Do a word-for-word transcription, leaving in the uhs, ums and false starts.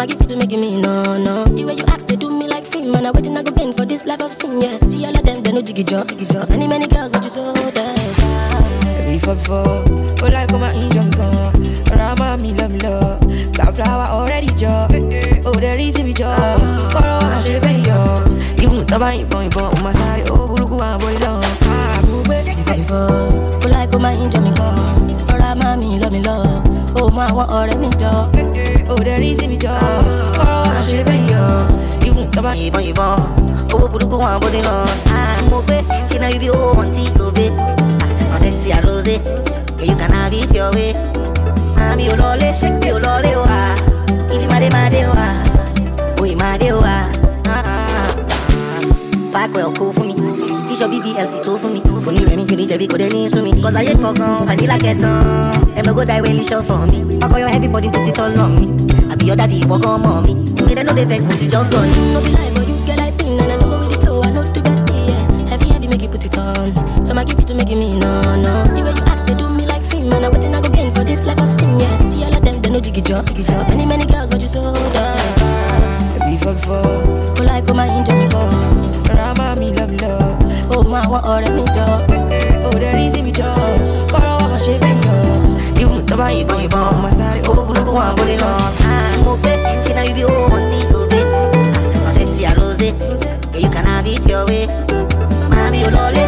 I'ma give you to make me no, no. The way you act, they do me like film. And I waiting, I go gain for this life of sin, yeah. See all of them, they no jiggy jaw. Cause many, many girls, but you so damn. Before, before, oh like come and eat them gone. Rama me love me love. Got flower already jaw. Oh there is me jaw. Koro I should pay yo. You the buy boy boy. My side oh buruku and boy long. Ah move before, before, oh like come and eat them gone. Rama me love me love. Oh my want already me jaw. Oh there is me jaw. Koro I should pay yo. You the buy boy boy. Oh buruku and boy long. Ah move she know you be oh one see go be. Sexy and rosy, yeah, you can have it your way. I'm your lolly, shake your lolly, ah. If you mad, mad, ah. Oh, you mad, ah. Back well, cool for me. This your B B L T two for me. For me, Remy, Billy, Jebby, could any to me. Cause I ain't gone, vanilla get on. Them no go die when you show for me. I call your heavy body, put it all on me. I be your daddy, walk on mommy. Me, they know they vex, but you jump on. No be lie, but you get like pin. And I don't go with the flow, I know the best, yeah. Heavy, heavy, make you put it on. I'ma give you to make me no, no. The way you act, they do me like film. And I waiting, I go gain for this life of sin, yeah. See all of them, they no jiggy jaw. Cause many, many girls, but you so damn. Before, before, oh like come and enjoy me gone. Rama me love me love. Oh my want already me jaw. Oh there is me jaw. Koro I should pay yo. You the buy boy boy. My side oh buruku and boy long. Ah move she know you be oh one see go be. Sexy and rosy, yeah you can have it your way. Mommy you lolly.